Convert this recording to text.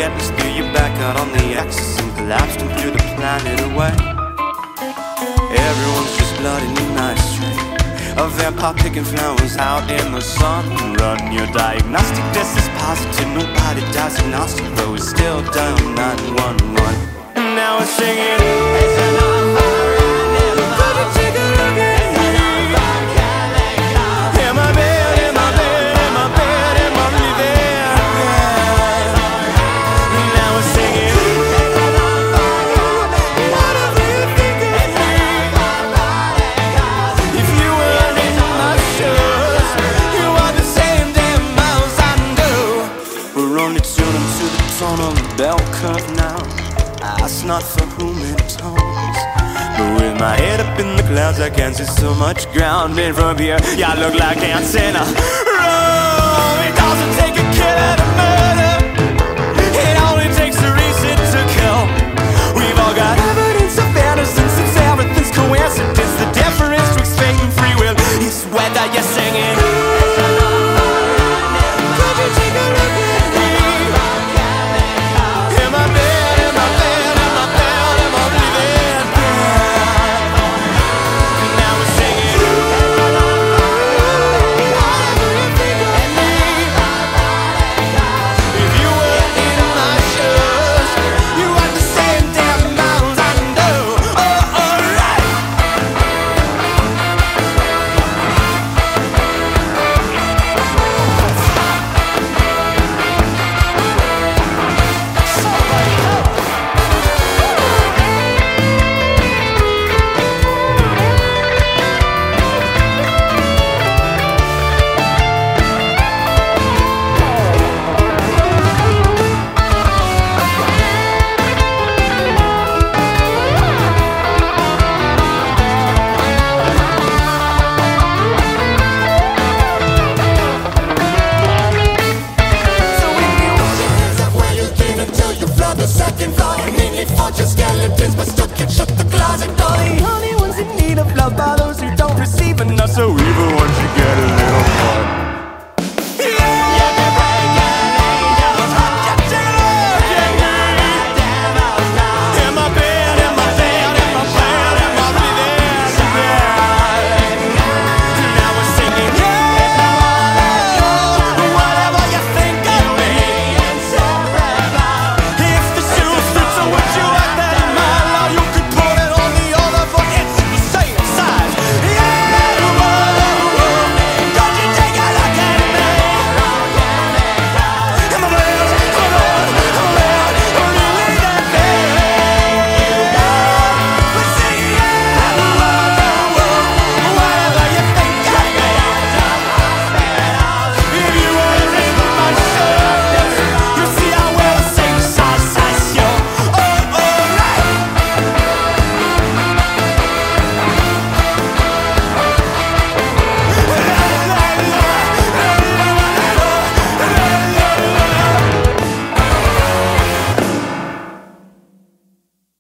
get us through your back out on the axis and collapsed and threw the planet away. Everyone's just blood in your night train, a vampire picking flowers out in the sun. Run your diagnostic test is positive, nobody dies agnostic, but we still dial 911. And now we're singing, it's an on fire and never mind. Take a look at me. In my bed, in my bed, in my bed, in my living. Now we're singing, it's an on fire. Whatever you think of me. If you were in my shoes, you are the same damn miles I do. We're only tuning to the tone of the bell curve now. Ask not for whom it tones. But with my head up in the clouds, I can't see so much ground. And from here, yeah, I look like ants in a row. It doesn't take a killer to